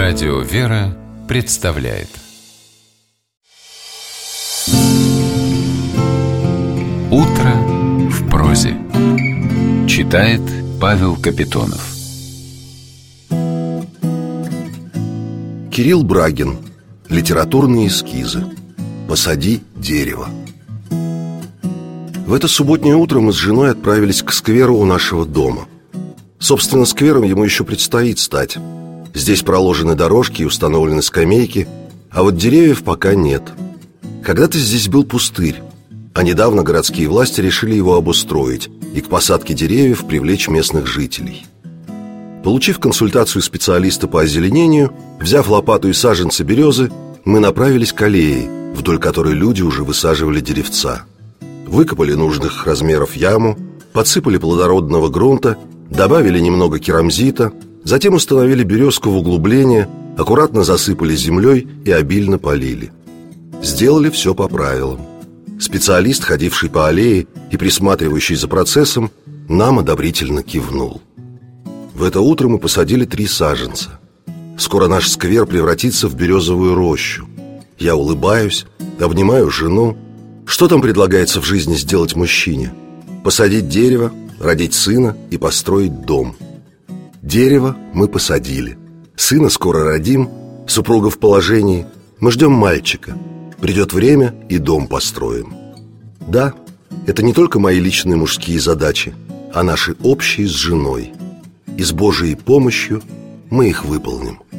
Радио «Вера» представляет «Утро в прозе». Читает Павел Капитонов. Кирилл Брагин. Литературные эскизы. «Посади дерево». В это субботнее утро мы с женой отправились к скверу у нашего дома. Собственно, сквером ему еще предстоит стать. Здесь проложены дорожки и установлены скамейки, а вот деревьев пока нет. Когда-то здесь был пустырь, а недавно городские власти решили его обустроить и к посадке деревьев привлечь местных жителей. Получив консультацию специалиста по озеленению, взяв лопату и саженцы березы, мы направились к аллее, вдоль которой люди уже высаживали деревца. Выкопали нужных размеров яму, подсыпали плодородного грунта, добавили немного керамзита, затем установили березку в углубление, аккуратно засыпали землей и обильно полили. Сделали все по правилам. Специалист, ходивший по аллее и присматривающий за процессом, нам одобрительно кивнул. В это утро мы посадили 3 саженца. Скоро наш сквер превратится в березовую рощу. Я улыбаюсь, обнимаю жену. Что там предлагается в жизни сделать мужчине? Посадить дерево, родить сына и построить дом. Дерево мы посадили. Сына скоро родим, супруга в положении. Мы ждем мальчика. Придет время, и дом построим. Да, это не только мои личные мужские задачи, а наши общие с женой. И с Божьей помощью мы их выполним.